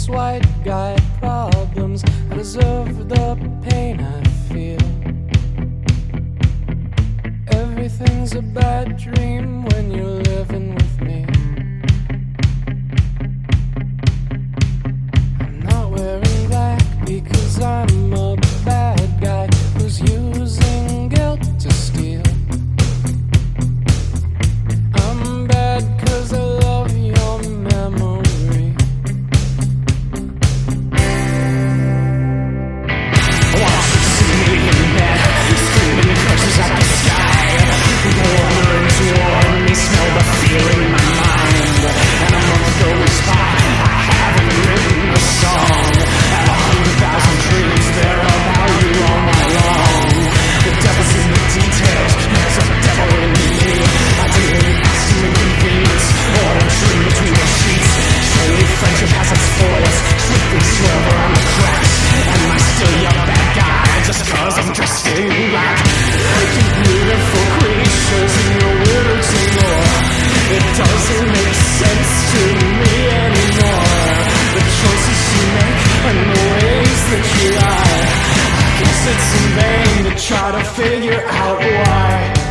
this white guy problems. I deserve the pain I feel. Everything's a bad dream when you're living with me. I'm not wearing black because I'm a bad guy who's using guilt to steal. I'm bad cause I love your memory. I want you to see me in bed, screaming curses at the sky. The wondering toward me, smell the fear in my mind. And a month goes by, I haven't written a song. At 100,000 dreams, they're about you all night long. The devil's in the details, there's a devil in me. I didn't ask to inconvenience, or a dream between the sheets. Surely friendship has its foils, swiftly swerve around the cracks. Am I still your bad guy, just cause I'm dressed in black? You beautiful creatures in your weird lore. It doesn't make sense to me anymore. The choices you make and the ways that you lie. I guess it's in vain to try to figure out why.